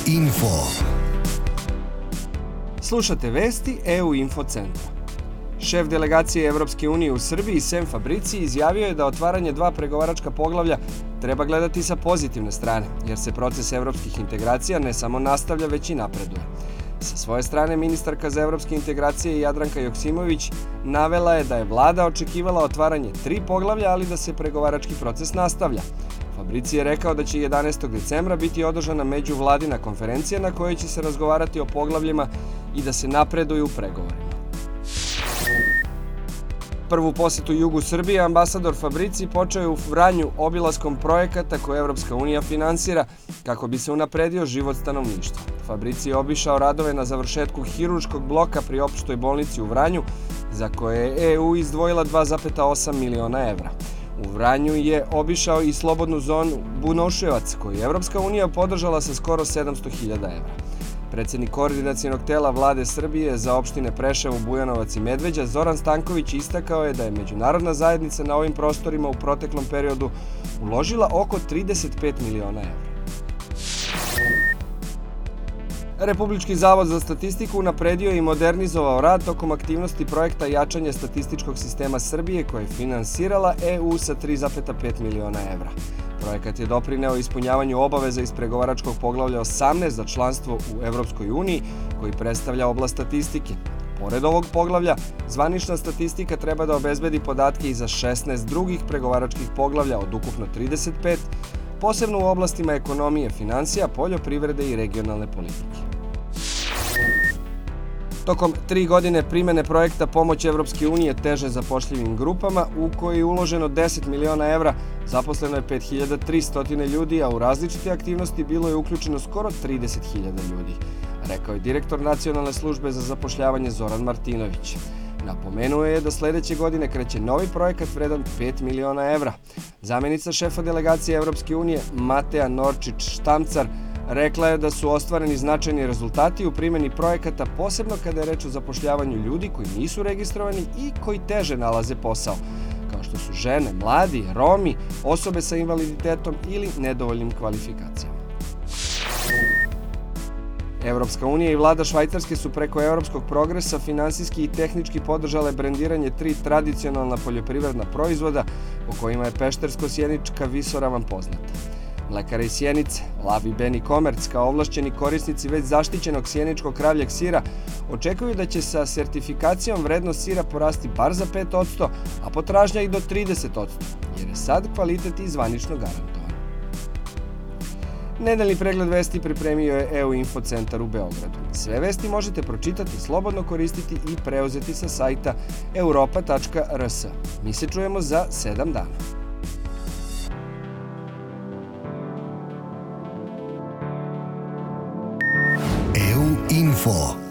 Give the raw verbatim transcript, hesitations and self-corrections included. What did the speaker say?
Info. Slušate vesti E U Info centra. Šef delegacije Evropske unije u Srbiji, Sem Fabrici, izjavio je da otvaranje dva pregovaračka poglavlja treba gledati sa pozitivne strane, jer se proces evropskih integracija ne samo nastavlja, već i napreduje. Sa svoje strane, ministarka za evropske integracije Jadranka Joksimović navela je da je vlada očekivala otvaranje tri poglavlja, ali da se pregovarački proces nastavlja. Fabrici je rekao da će jedanaestog decembra biti održana međuvladina konferencija na kojoj će se razgovarati o poglavljima i da se napreduju u pregovorima. Prvu posetu jugu Srbije ambasador Fabrici počeo je u Vranju obilaskom projekata koje Evropska unija finansira kako bi se unapredio život stanovništva. Fabrici je obišao radove na završetku hirurškog bloka pri opštoj bolnici u Vranju, za koje je E U izdvojila dva zarez osam miliona evra. U Vranju je obišao i slobodnu zonu Bunoševac, koju je Evropska unija podržala sa skoro sedamsto hiljada evra. Predsednik koordinacionog tela vlade Srbije za opštine Preševo, Bujanovac i Medveđa, Zoran Stanković, istakao je da je međunarodna zajednica na ovim prostorima u proteklom periodu uložila oko trideset pet miliona evra. Republički zavod za statistiku unapredio i modernizovao rad tokom aktivnosti projekta jačanje statističkog sistema Srbije koje je finansirala E U sa tri zarez pet miliona evra. Projekat je doprineo ispunjavanju obaveza iz pregovaračkog poglavlja osamnaest za članstvo u Evropskoj uniji, koji predstavlja oblast statistike. Pored ovog poglavlja, zvanična statistika treba da obezbedi podatke i za šesnaest drugih pregovaračkih poglavlja od ukupno trideset pet, posebno u oblastima ekonomije, finansija, poljoprivrede i regionalne politike. Tokom tri godine primene projekta Pomoć Evropske unije teže zapošljivim grupama, u koji je uloženo deset miliona evra, zaposleno je pet hiljada tristo ljudi, a u različite aktivnosti bilo je uključeno skoro trideset hiljada ljudi, rekao je direktor Nacionalne službe za zapošljavanje Zoran Martinović. Napomenuo je da sledeće godine kreće novi projekat vredan pet miliona evra. Zamenica šefa delegacije Evropske unije Mateja Norčić-Štamcar rekla je da su ostvareni značajni rezultati u primjeni projekata, posebno kada je reč o zapošljavanju ljudi koji nisu registrovani i koji teže nalaze posao, kao što su žene, mladi, Romi, osobe sa invaliditetom ili nedovoljnim kvalifikacijama. Evropska unija i vlada Švajcarske su preko Evropskog progresa finansijski i tehnički podržale brendiranje tri tradicionalna poljoprivredna proizvoda po kojima je peštersko-sjenička visoravan poznata. Mlekari iz Sjenice, Lav i Beni Komerc, kao ovlašćeni korisnici već zaštićenog sjeničkog kravljeg sira, očekuju da će sa sertifikacijom vrednost sira porasti bar za pet posto, a potražnja i do trideset posto, jer je sad kvalitet i zvanično garantovan. Nedeljni pregled vesti pripremio je E U Info centar u Beogradu. Sve vesti možete pročitati, slobodno koristiti i preuzeti sa sajta europa tačka r s. Mi se čujemo za sedam dana. E U Info.